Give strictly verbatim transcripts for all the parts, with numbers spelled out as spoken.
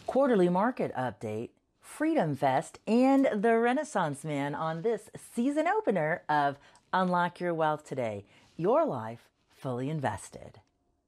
quarterly market update, Freedom Fest, and the Renaissance Man on this season opener of Unlock Your Wealth Today, your life fully invested.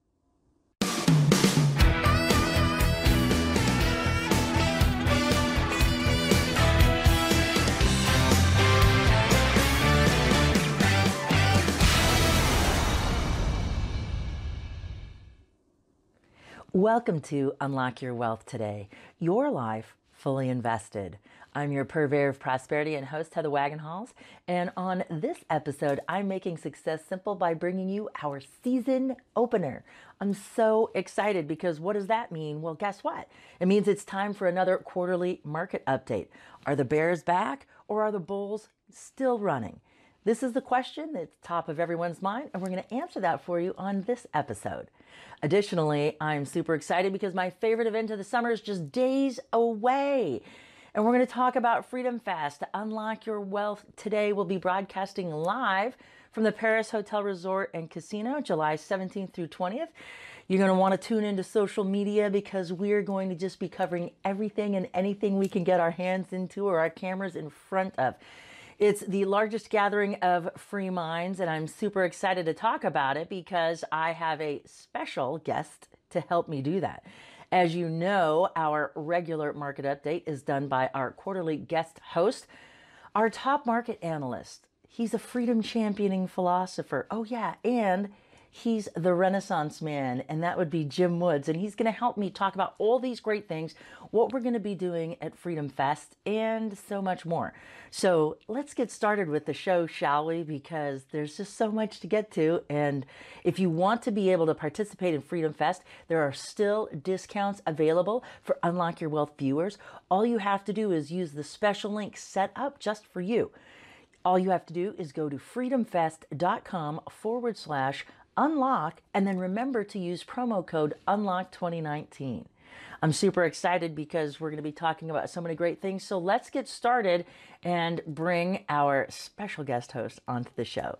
Welcome to Unlock Your Wealth Today, your life fully invested. I'm your purveyor of prosperity and host, Heather Wagenhals, and on this episode, I'm making success simple by bringing you our season opener. I'm so excited because what does that mean? Well, guess what? It means it's time for another quarterly market update. Are the bears back or are the bulls still running? This is the question that's top of everyone's mind, and we're going to answer that for you on this episode. Additionally, I'm super excited because my favorite event of the summer is just days away. And we're going to talk about Freedom Fest. To Unlock Your Wealth Today, we'll be broadcasting live from the Paris Hotel Resort and Casino, July seventeenth through twentieth. You're going to want to tune into social media because we're going to just be covering everything and anything we can get our hands into or our cameras in front of. It's the largest gathering of free minds, and I'm super excited to talk about it because I have a special guest to help me do that. As you know, our regular market update is done by our quarterly guest host, our top market analyst. He's a freedom championing philosopher. Oh yeah, and he's the Renaissance Man, and that would be Jim Woods. And he's going to help me talk about all these great things, what we're going to be doing at Freedom Fest, and so much more. So let's get started with the show, shall we? Because there's just so much to get to. And if you want to be able to participate in Freedom Fest, there are still discounts available for Unlock Your Wealth viewers. All you have to do is use the special link set up just for you. All you have to do is go to freedomfest.com forward slash unlock, and then remember to use promo code unlock twenty nineteen. I'm super excited because we're going to be talking about so many great things. So let's get started and bring our special guest host onto the show.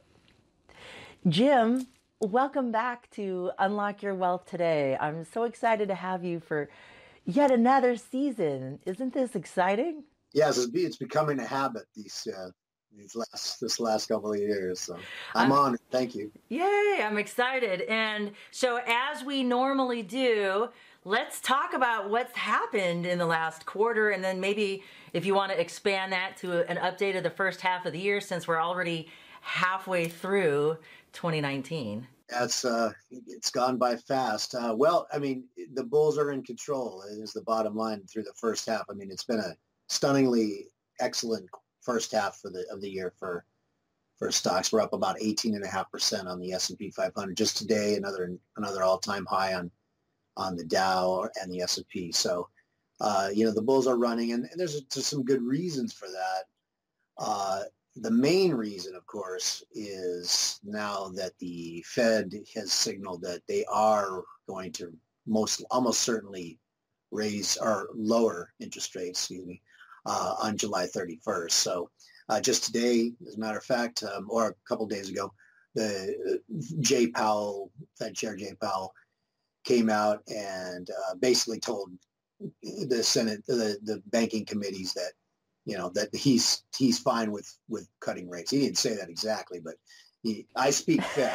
Jim, welcome back to Unlock Your Wealth Today. I'm so excited to have you for yet another season. Isn't this exciting? Yes, it's, it's becoming a habit these uh, these last this last couple of years. So I'm um, honored. Thank you. Yay! I'm excited. And so, as we normally do, let's talk about what's happened in the last quarter, and then maybe if you want to expand that to an update of the first half of the year, since we're already halfway through twenty nineteen. That's uh, it's gone by fast. Uh, well, I mean, the Bulls are in control. Is the bottom line through the first half. I mean, it's been a stunningly excellent first half for the of the year for for stocks. We're up about eighteen and a half percent on the S and P five hundred just today. Another another all time high on on the Dow and the S and P. So, uh, you know, the bulls are running, and, and there's just some good reasons for that. Uh, the main reason, of course, is now that the Fed has signaled that they are going to most almost certainly raise or lower interest rates, excuse me, uh, on July thirty-first. So uh, just today, as a matter of fact, um, or a couple days ago, the uh, Jay Powell, Fed Chair Jay Powell, came out and uh, basically told the Senate, the, the banking committees that, you know, that he's he's fine with, with cutting rates. He didn't say that exactly, but he, I speak Fed.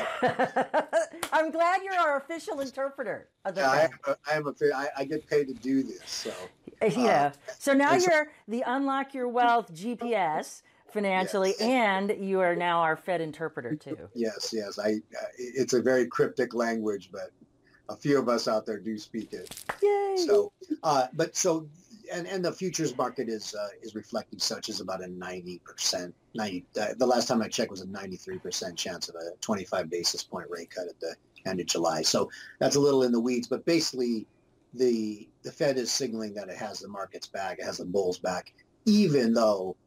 I'm glad you're our official interpreter of the I Fed. am a, I am a I, I get paid to do this, so. Yeah. Uh, so now you're so, the Unlock Your Wealth G P S financially, yes. And you are now our Fed interpreter too. Yes, yes. I. Uh, it's a very cryptic language, but a few of us out there do speak it. Yay! So, uh, but so, and, and the futures market is uh, is reflecting such as about a ninety percent, ninety. Uh, the last time I checked was a ninety-three percent chance of a twenty-five basis point rate cut at the end of July. So that's a little in the weeds, but basically, the the Fed is signaling that it has the markets back, it has the bulls back, even though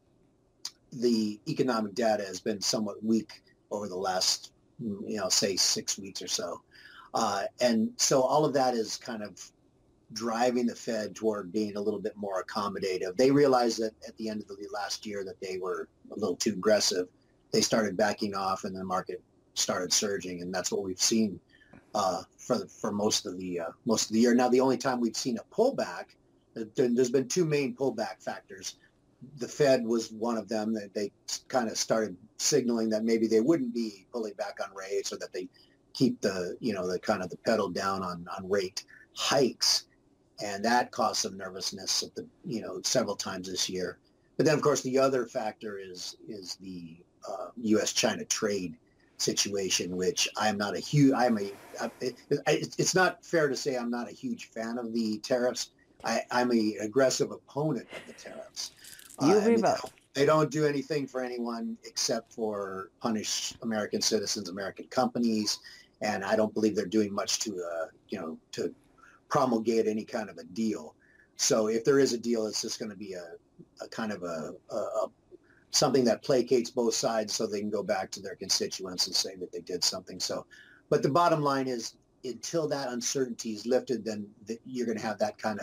the economic data has been somewhat weak over the last, you know, say six weeks or so. Uh, and so all of that is kind of driving the Fed toward being a little bit more accommodative. They realized that at the end of the last year that they were a little too aggressive. They started backing off, and the market started surging, and that's what we've seen uh, for the, for most of the uh, most of the year. Now, the only time we've seen a pullback There's been two main pullback factors. The Fed was one of them. That they kind of started signaling that maybe they wouldn't be pulling back on rates, or that they keep the, you know, the kind of the pedal down on, on rate hikes. And that caused some nervousness at the, you know, several times this year. But then, of course, the other factor is is the uh, U S China trade situation, which I'm not a huge, I'm a, it, it's not fair to say I'm not a huge fan of the tariffs. I, I'm a aggressive opponent of the tariffs. You uh, I mean, both. They don't do anything for anyone except for punish American citizens, American companies, and I don't believe they're doing much to, uh, you know, to promulgate any kind of a deal. So if there is a deal, it's just going to be a, a kind of a, a, a something that placates both sides, so they can go back to their constituents and say that they did something. So, but the bottom line is, until that uncertainty is lifted, then the, you're going to have that kind of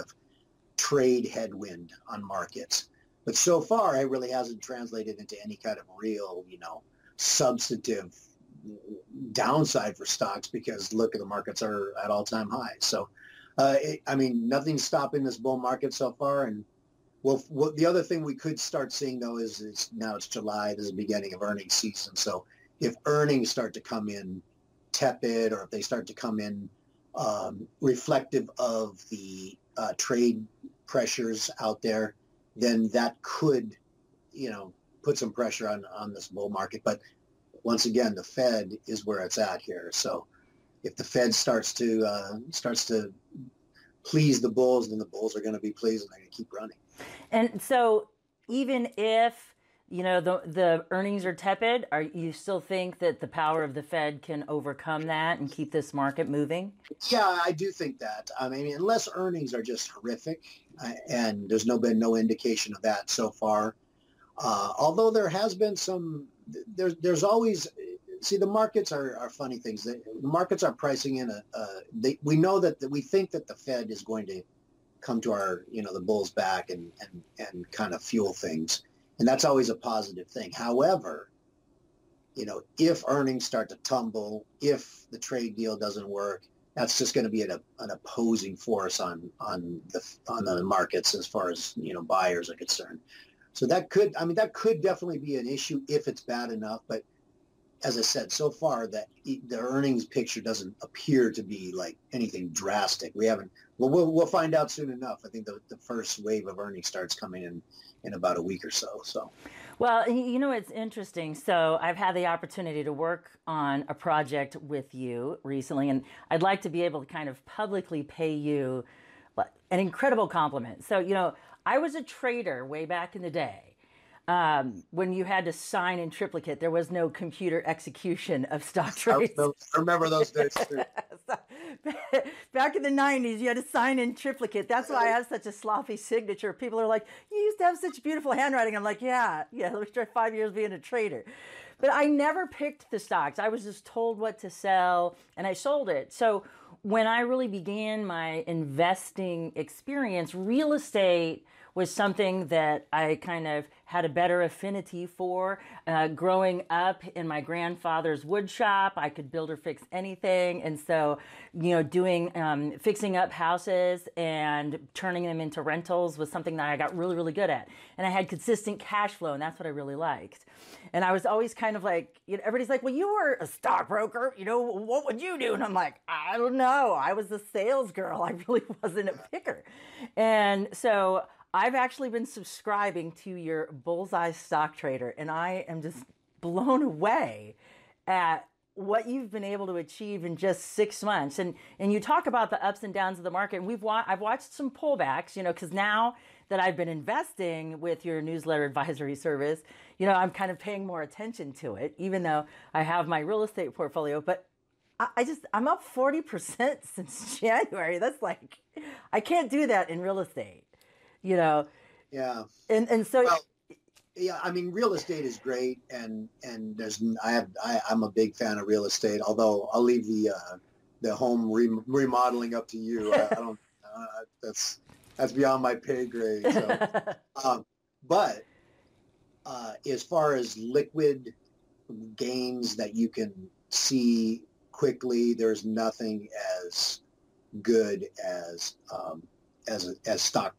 trade headwind on markets. But so far, it really hasn't translated into any kind of real, you know, substantive downside for stocks, because look, the markets are at all-time highs. So, uh, it, I mean, nothing's stopping this bull market so far. And well, well, the other thing we could start seeing, though, is, is now it's July. This is the beginning of earnings season. So if earnings start to come in tepid, or if they start to come in um, reflective of the uh, trade pressures out there, then that could, you know, put some pressure on, on this bull market. But once again, the Fed is where it's at here. So if the Fed starts to uh, starts to please the bulls, then the bulls are going to be pleased and they're going to keep running. And so even if, you know, the the earnings are tepid, are you still think that the power of the Fed can overcome that and keep this market moving? Yeah, I do think that. I mean, unless earnings are just horrific, uh, and there's no been no indication of that so far. Uh, although there has been some, there's there's always, see, the markets are, are funny things. The markets are pricing in a, a they, we know that the, we think that the Fed is going to come to our, you know, the bulls back and, and, and kind of fuel things. And that's always a positive thing. However, you know, if earnings start to tumble, if the trade deal doesn't work, that's just going to be an, an opposing force on, on the, on the markets as far as, you know, buyers are concerned. So that could, I mean, that could definitely be an issue if it's bad enough. But as I said, so far that the earnings picture doesn't appear to be like anything drastic. We haven't, well, we'll, we'll find out soon enough. I think the, the first wave of earnings starts coming in in about a week or so. So, well, you know, it's interesting. So I've had the opportunity to work on a project with you recently, and I'd like to be able to kind of publicly pay you an incredible compliment. So, you know, I was a trader way back in the day. Um, when you had to sign in triplicate, there was no computer execution of stock trades. I remember those days too. Back in the nineties, you had to sign in triplicate. That's why I have such a sloppy signature. People are like, you used to have such beautiful handwriting. I'm like, yeah, yeah, let me try five years being a trader. But I never picked the stocks. I was just told what to sell, and I sold it. So when I really began my investing experience, real estate was something that I kind of had a better affinity for. Uh, growing up in my grandfather's wood shop, I could build or fix anything. And so, you know, doing, um, fixing up houses and turning them into rentals was something that I got really, really good at. And I had consistent cash flow, and that's what I really liked. And I was always kind of like, you know, everybody's like, well, you were a stockbroker, you know, what would you do? And I'm like, I don't know. I was a sales girl. I really wasn't a picker. And so I've actually been subscribing to your Bullseye Stock Trader, and I am just blown away at what you've been able to achieve in just six months. And and you talk about the ups and downs of the market, and we've wa- I've watched some pullbacks, you know, because now that I've been investing with your newsletter advisory service, you know, I'm kind of paying more attention to it, even though I have my real estate portfolio. But I, I just, I'm up forty percent since January. That's like, I can't do that in real estate. You know, yeah, and and so well, yeah. I mean, real estate is great, and and there's I have I, I'm a big fan of real estate. Although I'll leave the uh, the home re- remodeling up to you. I, I don't. Uh, that's that's beyond my pay grade. So. um, but uh, as far as liquid gains that you can see quickly, there's nothing as good as um, as as stock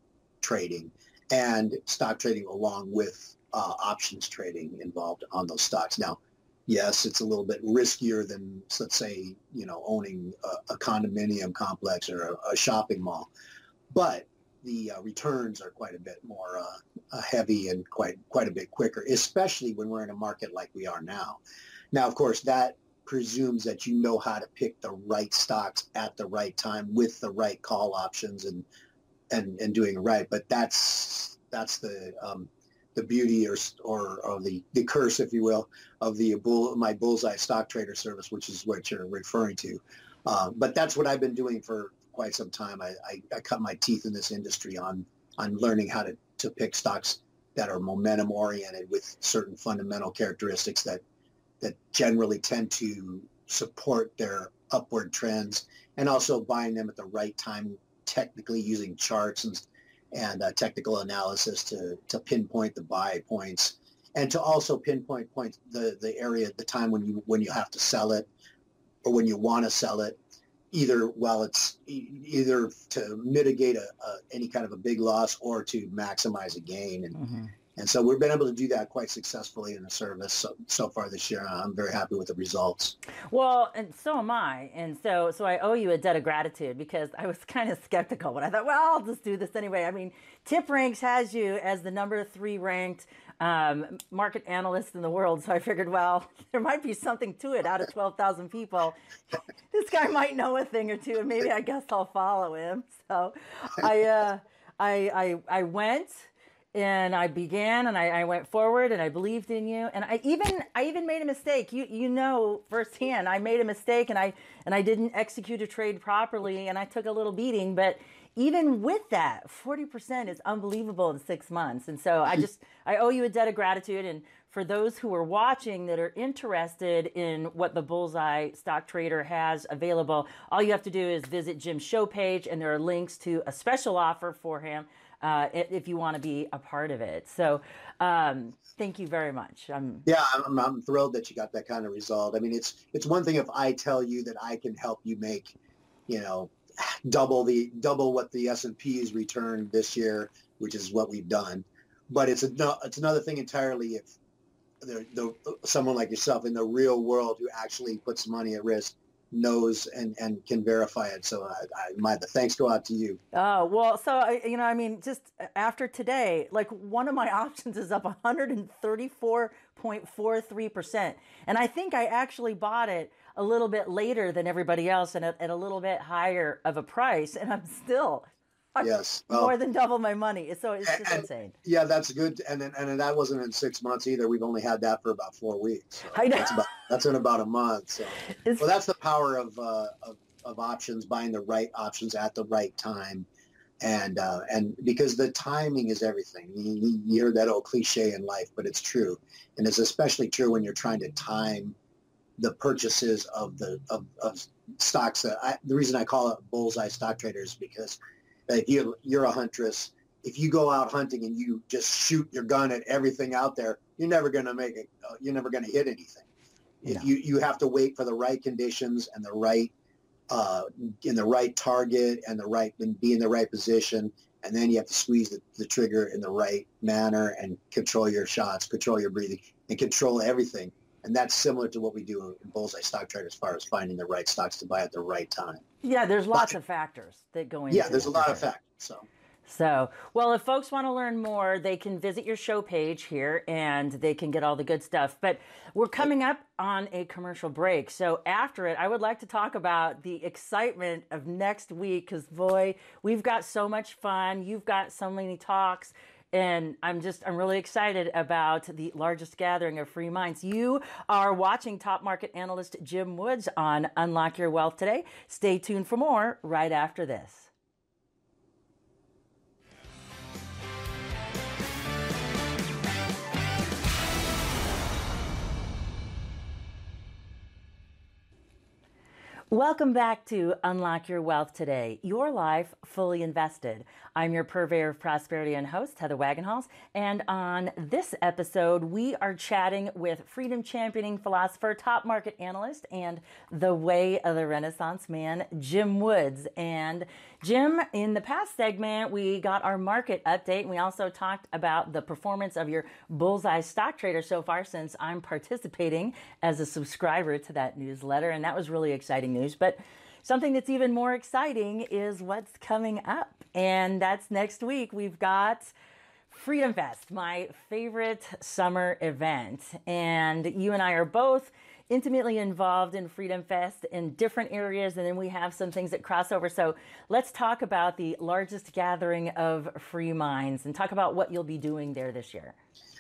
trading and stock trading along with uh, options trading involved on those stocks. Now, yes, it's a little bit riskier than, let's say, you know, owning a, a condominium complex or a, a shopping mall, but the uh, returns are quite a bit more uh, uh, heavy and quite quite a bit quicker, especially when we're in a market like we are now. Now, of course, that presumes that you know how to pick the right stocks at the right time with the right call options and and, and doing it right. But that's that's the um, the beauty or or, or the, the curse, if you will, of the bull, my Bullseye Stock Trader service, which is what you're referring to. Uh, but that's what I've been doing for quite some time. I, I, I cut my teeth in this industry on on learning how to, to pick stocks that are momentum oriented with certain fundamental characteristics that that generally tend to support their upward trends, and also buying them at the right time, technically using charts and and uh, technical analysis to to pinpoint the buy points, and to also pinpoint points the the area, the time when you when you have to sell it or when you want to sell it, either while it's either to mitigate a, a any kind of a big loss or to maximize a gain. And mm-hmm. and so we've been able to do that quite successfully in the service so, so far this year. I'm very happy with the results. Well, and so am I. And so so I owe you a debt of gratitude, because I was kind of skeptical, but I thought, well, I'll just do this anyway. I mean, TipRanks has you as the number three ranked um, market analyst in the world. So I figured, well, there might be something to it. Out of twelve thousand people, this guy might know a thing or two, and maybe I guess I'll follow him. So I, uh, I, I, I went. And I began, and I, I went forward, and I believed in you. And I even I even made a mistake. You you know firsthand, I made a mistake, and I and I didn't execute a trade properly, and I took a little beating. But even with that, forty percent is unbelievable in six months. And so I just I owe you a debt of gratitude. And for those who are watching that are interested in what the Bullseye Stock Trader has available, all you have to do is visit Jim's show page, and there are links to a special offer for him. Uh, if you want to be a part of it. So um, thank you very much. I'm, yeah, I'm, I'm thrilled that you got that kind of result. I mean, it's it's one thing if I tell you that I can help you make, you know, double the double what the S and P's returned this year, which is what we've done. But it's a, it's another thing entirely if the, the someone like yourself in the real world who actually puts money at risk knows and, and can verify it. So I, I, my the thanks go out to you. Oh, well, so, I, you know, I mean, just after today, like one of my options is up one hundred thirty-four point four three percent. And I think I actually bought it a little bit later than everybody else and at, at a little bit higher of a price. And I'm still yes well, more than double my money. So it's just and, insane. Yeah, that's good. And then, and that wasn't in six months either. We've only had that for about four weeks. So I know. That's, about, that's in about a month. So. Well, that's the power of, uh, of of options, buying the right options at the right time. And uh, and because the timing is everything. You, you hear that old cliche in life, but it's true. And it's especially true when you're trying to time the purchases of the of, of stocks. That I, the reason I call it Bullseye Stock Trader is because if you, you're a huntress, if you go out hunting and you just shoot your gun at everything out there, you're never going to make it. Uh, you're never going to hit anything. If no. you you have to wait for the right conditions and the right uh, in the right target and the right and be in the right position, and then you have to squeeze the, the trigger in the right manner and control your shots, control your breathing, and control everything. And that's similar to what we do in Bullseye Stock Trader as far as finding the right stocks to buy at the right time. Yeah, there's lots but, of factors that go into it. Yeah, there's a lot of factors. So. So, well, if folks want to learn more, they can visit your show page here and they can get all the good stuff. But we're coming up on a commercial break. So after it, I would like to talk about the excitement of next week because, boy, we've got so much fun. You've got so many talks. And I'm just, I'm really excited about the largest gathering of free minds. You are watching top market analyst Jim Woods on Unlock Your Wealth today. Stay tuned for more right after this. Welcome back to Unlock Your Wealth Today, your life fully invested. I'm your purveyor of prosperity and host, Heather Wagenhals, and on this episode, we are chatting with freedom championing philosopher, top market analyst, and the way of the Renaissance man, Jim Woods. And Jim, in the past segment, we got our market update, and we also talked about the performance of your Bullseye Stock Trader so far, since I'm participating as a subscriber to that newsletter, and that was really exciting news. But something that's even more exciting is what's coming up, and that's next week. We've got Freedom Fest, my favorite summer event, and you and I are both intimately involved in Freedom Fest in different areas, and then we have some things that cross over. So let's talk about the largest gathering of free minds and talk about what you'll be doing there this year.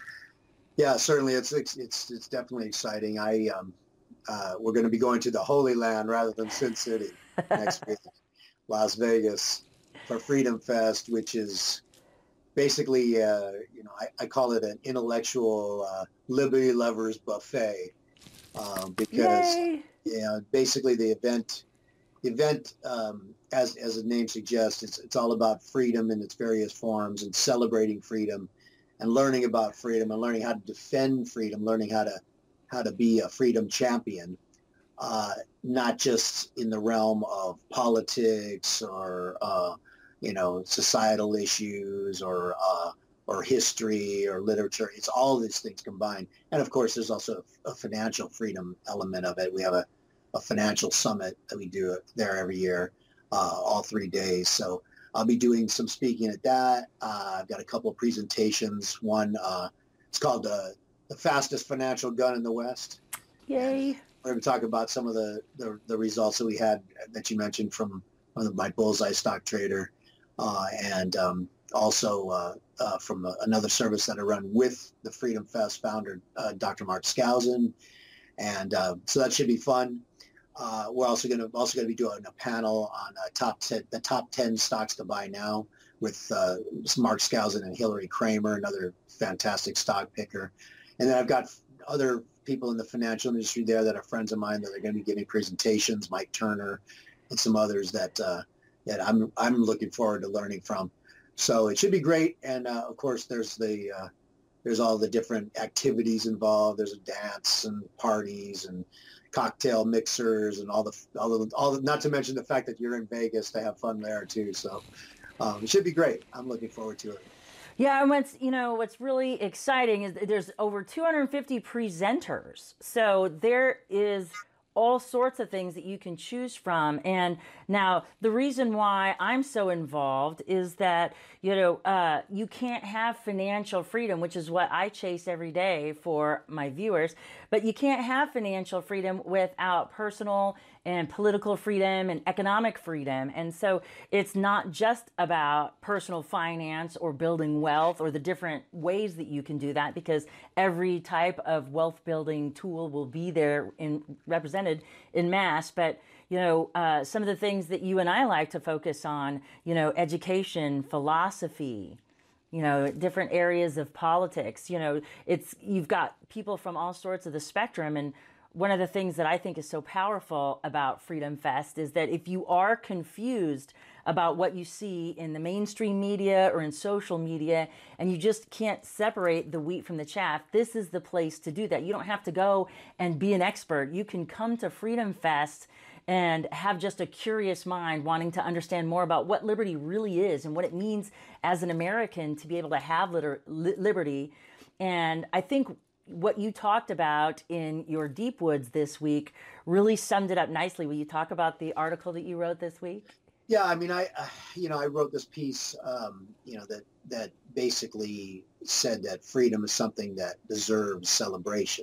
Yeah, certainly. It's it's it's, it's definitely exciting. I um, uh, we're going to be going to the Holy Land rather than Sin City next week, Las Vegas, for Freedom Fest, which is basically, uh, you know, I, I call it an intellectual uh, liberty lovers buffet, um, because Yay! you know, basically the event, the event, um, as as the name suggests, it's it's all about freedom in its various forms and celebrating freedom, and learning about freedom and learning how to defend freedom, learning how to how to be a freedom champion, uh, not just in the realm of politics or uh, you know, societal issues or uh, or history or literature. It's all these things combined. And of course, there's also a financial freedom element of it. We have a, a financial summit that we do there every year, uh, all three days. So I'll be doing some speaking at that. Uh, I've got a couple of presentations. One, uh, it's called uh, The Fastest Financial Gun in the West. Yay! And we're going to talk about some of the, the, the results that we had that you mentioned from, from my Bullseye Stock Trader, uh, and um, also uh, uh, from a, another service that I run with the Freedom Fest founder, uh, Doctor Mark Skousen. And uh, so that should be fun. Uh, we're also going to also going to be doing a panel on uh, top ten, the top ten stocks to buy now with uh, Mark Skousen and Hillary Kramer, another fantastic stock picker. And then I've got other people in the financial industry there that are friends of mine that are going to be giving presentations, Mike Turner, and some others that uh, that I'm I'm looking forward to learning from. So it should be great. And uh, of course, there's the uh, there's all the different activities involved. There's a dance and parties and cocktail mixers and all the all the all the, not to mention the fact that you're in Vegas to have fun there too. So um, it should be great. I'm looking forward to it. Yeah, and what's you know what's really exciting is that there's over two hundred fifty presenters, so there is all sorts of things that you can choose from. And now the reason why I'm so involved is that you know uh, you can't have financial freedom, which is what I chase every day for my viewers. But you can't have financial freedom without personal and political freedom and economic freedom. And so it's not just about personal finance or building wealth or the different ways that you can do that, because every type of wealth building tool will be there in represented in mass. But you know, uh, some of the things that you and I like to focus on, you know, education, philosophy, you know, different areas of politics, you know, it's, you've got people from all sorts of the spectrum. And one of the things that I think is so powerful about Freedom Fest is that if you are confused about what you see in the mainstream media or in social media, and you just can't separate the wheat from the chaff, this is the place to do that. You don't have to go and be an expert. You can come to Freedom Fest and have just a curious mind wanting to understand more about what liberty really is and what it means as an American to be able to have liter- li- liberty. And I think what you talked about in your Deep Woods this week really summed it up nicely. Will you talk about the article that you wrote this week? Yeah, I mean, I, uh, you know, I wrote this piece, um, you know, that that basically said that freedom is something that deserves celebration,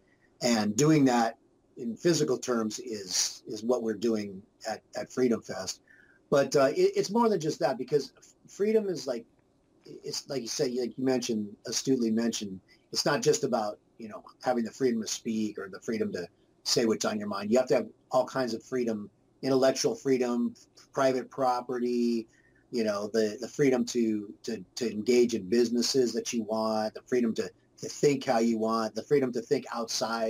and doing that in physical terms is is what we're doing at, at Freedom Fest. But uh, it, it's more than just that, because freedom is like, it's like you said, like you mentioned, astutely mentioned, it's not just about, you know, having the freedom to speak or the freedom to say what's on your mind. You have to have all kinds of freedom, intellectual freedom, private property, you know, the, the freedom to, to, to engage in businesses that you want, the freedom to, to think how you want, the freedom to think outside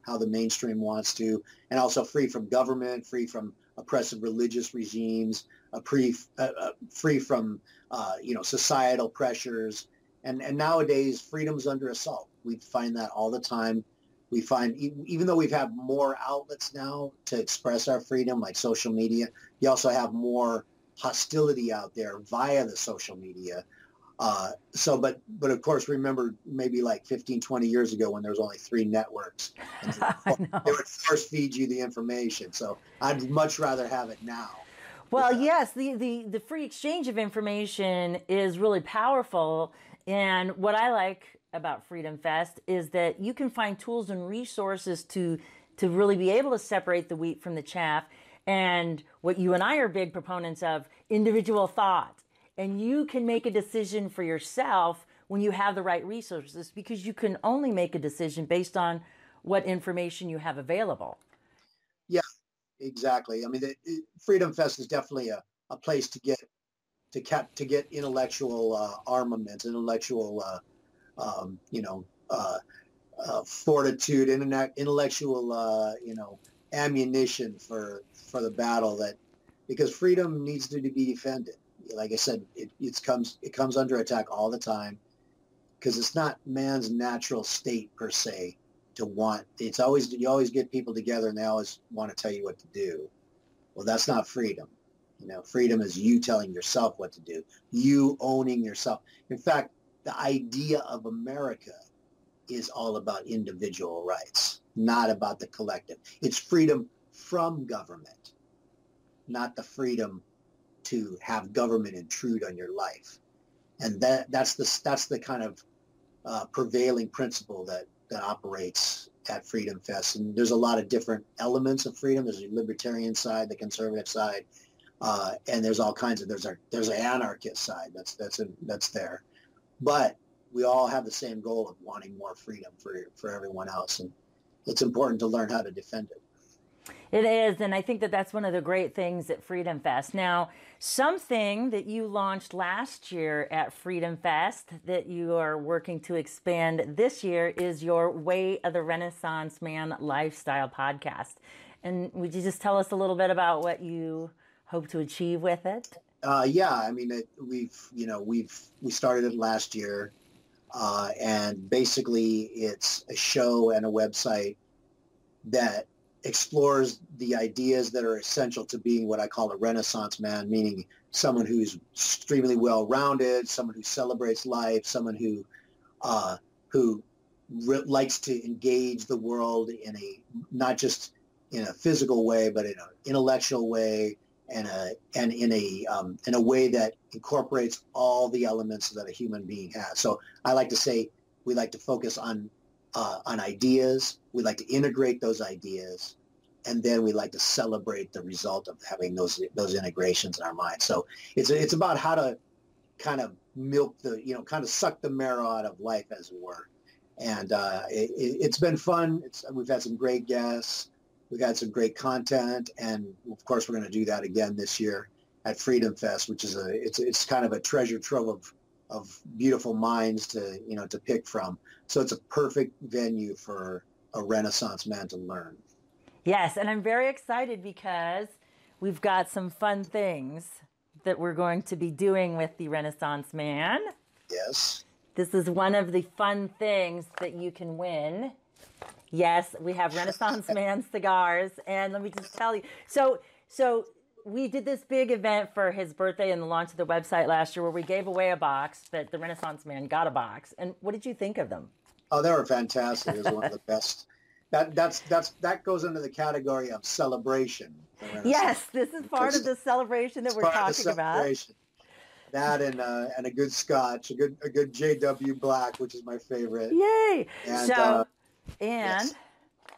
how the mainstream wants to, and also free from government, free from oppressive religious regimes, a pre, uh, uh, free from uh, you know societal pressures, and and nowadays freedom's under assault. We find that all the time. We find even though we've had more outlets now to express our freedom, like social media, you also have more hostility out there via the social media. Uh, so, but, but of course, remember maybe like fifteen, twenty years ago when there was only three networks and they would first feed you the information. So I'd much rather have it now. Well, yes, the, the, the free exchange of information is really powerful. And what I like about Freedom Fest is that you can find tools and resources to, to really be able to separate the wheat from the chaff. And what you and I are big proponents of, individual thought. And you can make a decision for yourself when you have the right resources, because you can only make a decision based on what information you have available. Yeah, exactly. I mean, the, Freedom Fest is definitely a, a place to get to cap, to get intellectual uh, armaments, intellectual, uh, um, you know, uh, uh, fortitude, internet, intellectual, uh, you know, ammunition for for the battle that because freedom needs to be defended. Like I said, it it comes it comes under attack all the time because it's not man's natural state per se to want. It's always you always get people together and they always want to tell you what to do. Well, that's not freedom. You know, freedom is you telling yourself what to do, you owning yourself. In fact, the idea of America is all about individual rights, not about the collective. It's freedom from government, not the freedom to have government intrude on your life. And that that's the that's the kind of uh, prevailing principle that that operates at Freedom Fest. And there's a lot of different elements of freedom. There's the libertarian side, the conservative side, uh, and there's all kinds of there's a there's an anarchist side that's that's a, that's there. But we all have the same goal of wanting more freedom for for everyone else, and it's important to learn how to defend it. It is, and I think that that's one of the great things at Freedom Fest. Now, something that you launched last year at Freedom Fest that you are working to expand this year is your Way of the Renaissance Man lifestyle podcast. And would you just tell us a little bit about what you hope to achieve with it? Uh, yeah, I mean, it, we've, you know, we've, we started it last year, uh, and basically it's a show and a website that explores the ideas that are essential to being what I call a Renaissance man, meaning someone who's extremely well-rounded, someone who celebrates life, someone who uh, who re- likes to engage the world in a not just in a physical way, but in an intellectual way, and a and in a um, in a way that incorporates all the elements that a human being has. So I like to say we like to focus on uh, on ideas. We like to integrate those ideas, and then we like to celebrate the result of having those those integrations in our mind. So it's it's about how to kind of milk the you know kind of suck the marrow out of life, as it were. And uh, it, it's been fun. It's, we've had some great guests. We've had some great content, and of course, we're going to do that again this year at Freedom Fest, which is a it's it's kind of a treasure trove of of beautiful minds to you know to pick from. So it's a perfect venue for a Renaissance man to learn. Yes, and I'm very excited because we've got some fun things that we're going to be doing with the Renaissance Man. Yes. This is one of the fun things that you can win. Yes, we have Renaissance Man cigars, and let me just tell you. So, so we did this big event for his birthday and the launch of the website last year, where we gave away a box. That the Renaissance Man got a box. And what did you think of them? Oh, they were fantastic. It was one of the best. That that's that's that goes into the category of celebration. Yes, this is part of the celebration that we're talking about. That and uh, and a good scotch, a good a good J W Black, which is my favorite. Yay! And, so, uh, and yes.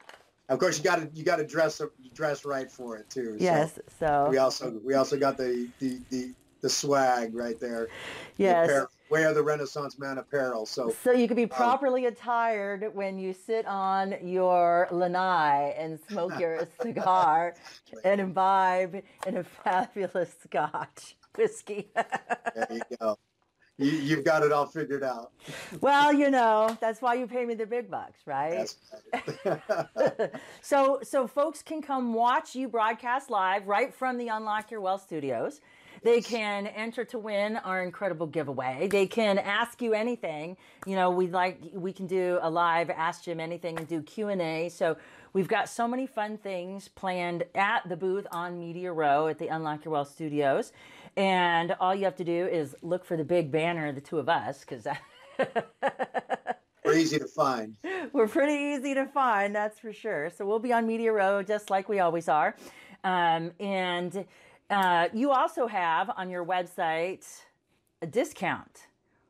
Of course, you got to you got to dress dress right for it too. Yes. So, so we also we also got the the the, the swag right there. Yes. The Way of the Renaissance Man apparel. So so you can be properly um, attired when you sit on your lanai and smoke your cigar and imbibe in a fabulous scotch whiskey. There you go. You, you've got it all figured out. Well, you know, that's why you pay me the big bucks, right? Right. so, so folks can come watch you broadcast live right from the Unlock Your Wealth studios. They can enter to win our incredible giveaway. They can ask you anything. You know, we like we can do a live Ask Jim Anything and do Q and A. So we've got so many fun things planned at the booth on Media Row at the Unlock Your Wealth studios. And all you have to do is look for the big banner of the two of us, because we're easy to find. We're pretty easy to find, that's for sure. So we'll be on Media Row just like we always are. Um, and uh, you also have on your website a discount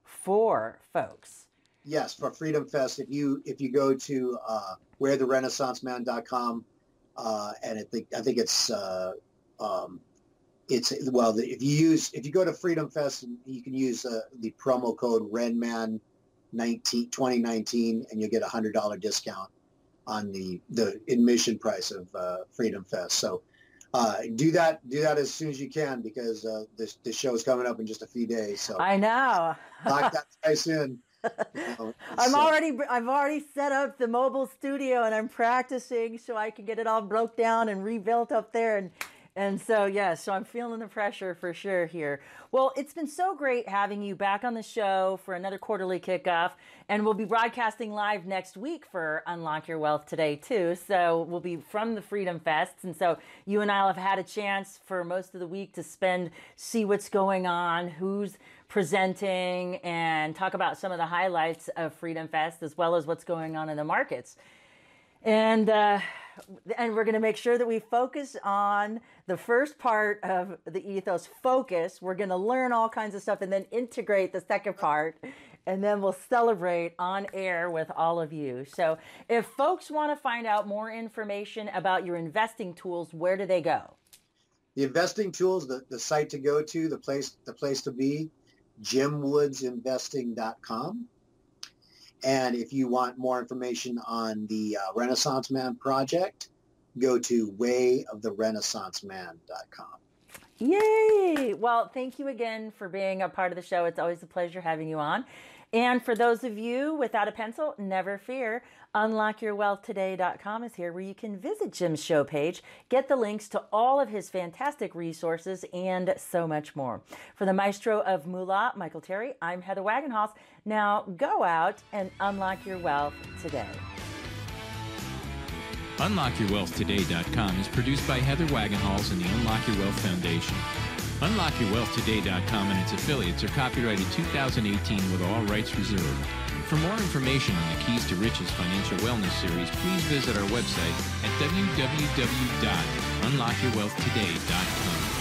for folks. Yes, for Freedom Fest. If you if you go to uh, wear the renaissance man dot com, uh, and I think I think it's. Uh, um, It's well, if you use if you go to Freedom Fest, you can use uh, the promo code RENMAN nineteen twenty nineteen, and you'll get a hundred dollar discount on the the admission price of uh, Freedom Fest. So uh, do that do that as soon as you can, because uh, this this show is coming up in just a few days. So I know. Lock that price in. You know, I'm so. already I've already set up the mobile studio, and I'm practicing so I can get it all broke down and rebuilt up there. And And so, yes, yeah, so I'm feeling the pressure for sure here. Well, it's been so great having you back on the show for another quarterly kickoff. And we'll be broadcasting live next week for Unlock Your Wealth today, too. So we'll be from the Freedom Fest. And so you and I will have had a chance for most of the week to spend, see what's going on, who's presenting, and talk about some of the highlights of Freedom Fest, as well as what's going on in the markets. And uh, and we're going to make sure that we focus on the first part of the ethos, focus. We're going to learn all kinds of stuff and then integrate the second part. And then we'll celebrate on air with all of you. So if folks want to find out more information about your investing tools, where do they go? The investing tools, the, the site to go to, the place the place to be, jim woods investing dot com. And if you want more information on the uh, Renaissance Man project, go to way of the renaissance man dot com. Yay! Well, thank you again for being a part of the show. It's always a pleasure having you on. And for those of you without a pencil, never fear. unlock your wealth today dot com is here, where you can visit Jim's show page, get the links to all of his fantastic resources, and so much more. For the maestro of Moolah, Michael Terry, I'm Heather Wagenhals. Now go out and unlock your wealth today. unlock your wealth today dot com is produced by Heather Wagenhals and the Unlock Your Wealth Foundation. unlock your wealth today dot com and its affiliates are copyrighted two thousand eighteen with all rights reserved. For more information on the Keys to Riches Financial Wellness Series, please visit our website at w w w dot unlock your wealth today dot com.